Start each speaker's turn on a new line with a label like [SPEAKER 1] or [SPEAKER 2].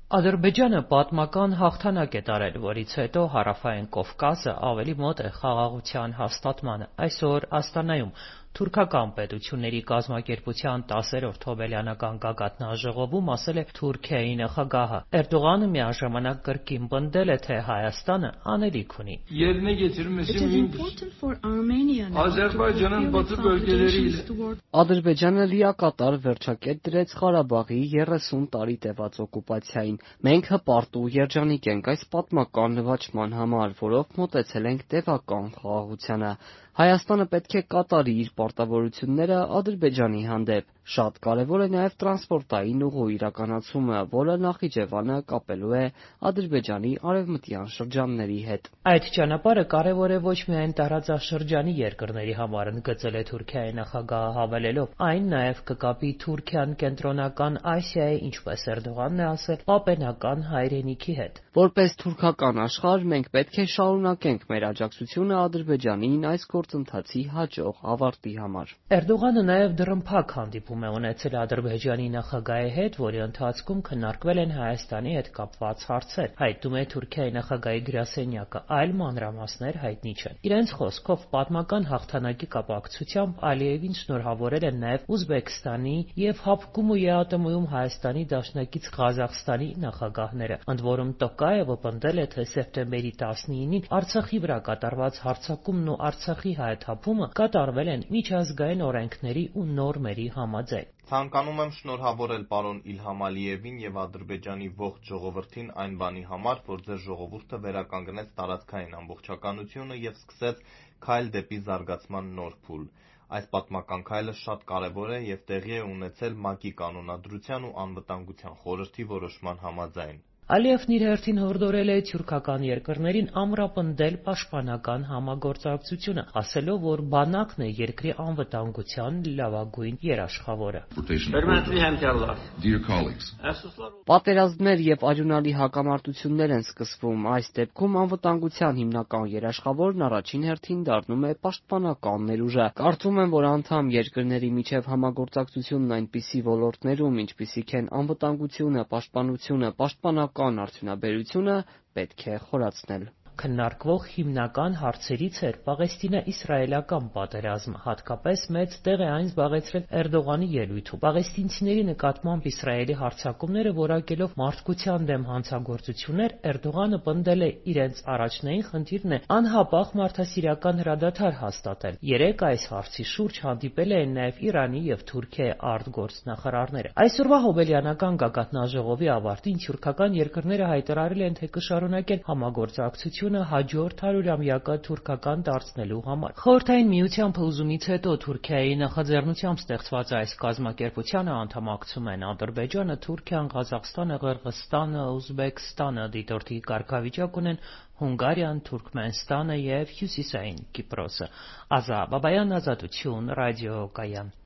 [SPEAKER 1] Ադրբեջանը պատմական հաղթանակ է տարել, որից հետո Հարավային Կովկասը ավելի մոտ է խաղաղության հաստատմանը։ Այսօր Աստանայում թուրքական պետությունների կազմակերպության 10-րդ հոբելյանական գագաթնաժողովում ասել է Թուրքիայի նախագահը։ Էրդողանը միաժամանակ կրկին պնդել է, թե Հայաստանը անելիք ունի։
[SPEAKER 2] Ադրբեջանը լիակատար վերջակետ դրեց Ղարաբաղի 30 տարի տևած օկուպացիային։ Մենք հպարտ ու երջանիկ ենք այս պատմական նվաճման համար, որով մոտեցել ենք տևական խաղաղությանը։ Հայաստանը պետք է կատարի իր պարտավորությունները Ադրբեջանի հանդեպ։ Շատ կարևոր է նաև տրանսպորտային ուղու իրականացումը, որը Նախիջևանը կապելու է Ադրբեջանի արևմտյան շրջանների հետ։
[SPEAKER 1] Այդ ճանապարհը կարևոր է ոչ միայն տարածաշրջանի երկրների համար, ընդգծել է Թուրքիայի նախագահը, հավելելով, այն նաև կկապի Թուրքիան Կենտրոնական Ասիայի, ինչպես Էրդողանն է ասել, պապենական հայրենիքի հետ։
[SPEAKER 2] Որպես թուրքական աշխարհ մենք պետք է շարունակենք մեր աջակցությունը Ադրբեջանին այս գործընթացի հաջող ավարտի համար։
[SPEAKER 1] Էրդողանը նաև դռնփակ հանդիպում է ունեցել Ադրբեջանի նախագահի հետ, որի ընթացքում քննարկվել են Հայաստանի հետ կապված հարցեր, հայտնում է Թուրքիայի նախագահի գրասենյակը, այլ մանրամասներ հայտնի չեն։ Իրենց խոսքով պատմական հաղթանակի կապակցությամբ Ալիևին շնորհավորել են նաև Ուզբեկստանի եւ ՀԱՊԿ-ում ու ԵԱՏՄ-ում Հայաստանի դաշնակից Ղազախստանի նախագահները։ Ընդ որում Տոկաևը պնդել է, թե սեպտեմբերի 19-ին Արցախի վրա կատարված հարձակումն ու Արցախի հայաթափումը կատարվել են միջազգային օրենքների ու նորմերի համաձայն։
[SPEAKER 3] Ցանկանում եմ շնորհավորել պարոն Իլհամ Ալիևին եւ Ադրբեջանի ողջ ժողովրդին այն բանի համար, որ ձեր ժողովուրդը վերականգնեց տարածքային ամբողջականությունը եւ սկսեց քայլ դեպի զարգացման նոր փուլ։ Այս պատմական քայլը շատ կարևոր է եւ տեղի է ունեցել ՄԱԿ-ի կանոնադրության ու անվտանգության խորհրդի որոշման համաձայն։
[SPEAKER 1] Ալիևն իր հերթին հորդորել է թուրքական երկրներին ամրապնդել պաշտպանական համագործակցությունը, ասելով, որ բանակն է երկրի անվտանգության լավագույն երաշխավորը։
[SPEAKER 2] Պատերազմներ եւ արյունալի հակամարտություններ են սկսվում։ Այս դեպքում անվտանգության հիմնական երաշխավորն առաջին հերթին դառնում է պաշտպանական ներուժը։ Կարծում եմ, որ անդամ երկրների միջև համագործակցությունն այնպիսի ոլորտներում, ինչպիսիք են անվտանգությունը, պաշտպանությունը, պաշտպանական արդյունաբերությունը, պետք է խորացնել։
[SPEAKER 1] Քննարկվող հիմնական հարցերից էր Պաղեստինա-իսրայելական պատերազմը, հատկապես մեծ տեղ է այն զբաղեցրել Էրդողանի ելույթում։ Պաղեստինցիների նկատմամբ Իսրայելի հարձակումները որակելով մարդկության դեմ հանցագործություններ, Էրդողանը պնդել է իրենց առաջնային խնդիրն է անհապաղ մարդասիրական հրադադար հաստատել։ Երեկ այս հարցի շուրջ հանդիպել էին նաև Իրանի եւ Թուրքիայի արտգործնախարարները։ Այսօրվա հոբելյանական գագաթնաժողովի ավարտին թուրքական երկրները հայտարարել են, թե կշարունակեն համագործակցությունը հաջորդ 100-ամյակը թուրքական դարձնելու համար։ Խորհրդային Միության փլուզումից հետո Թուրքիայի նախաձեռնությամբ ստեղծված այս կազմակերպությանը անդամակցում են Ադրբեջանը, Թուրքիան, Ղազախստանը, Ղырղызստանը, Ուզբեկստանը, դիտորդի կարգավիճակ ունեն Հունգարիան, Թուրքմենստանը եւ Հյուսիսային Կիպրոսը։ Ազա Բաբայան, Ազատություն, Ռադիո Կայան։